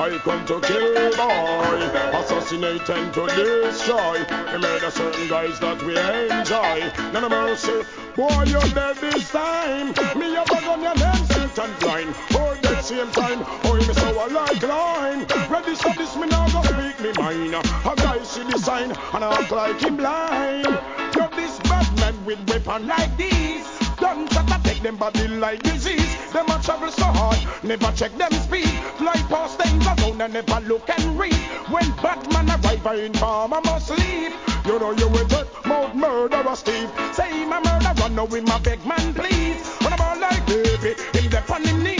I come to kill, boy. Assassinate and to destroy. We made a certain guys that we enjoy. None of mercy, boy, you're dead this time. Me a bug on your name, sit and blind. Oh, that same time, oh, me so I like line. Ready for this, me now go speak me mind. A guy see the sign and I act like him blind. You're this bad man with weapon like these. Gunshot attack them body like disease. Them a travel so hard, never check them speed. Fly past things alone and never look and read. When Batman arrive, I inform I must leave. You know you will take mouth murderer Steve. Say my murderer, no him a beg man please. When I'm all like baby, him dep on him knee.